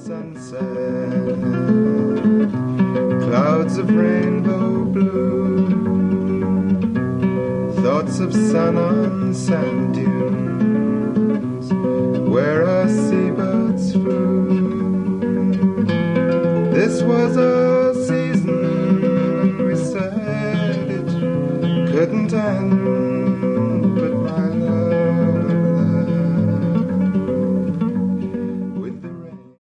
sunset, clouds of rainbow blue, thoughts of sun on sand dunes, where our seabirds flew. This was a season, we said it couldn't end.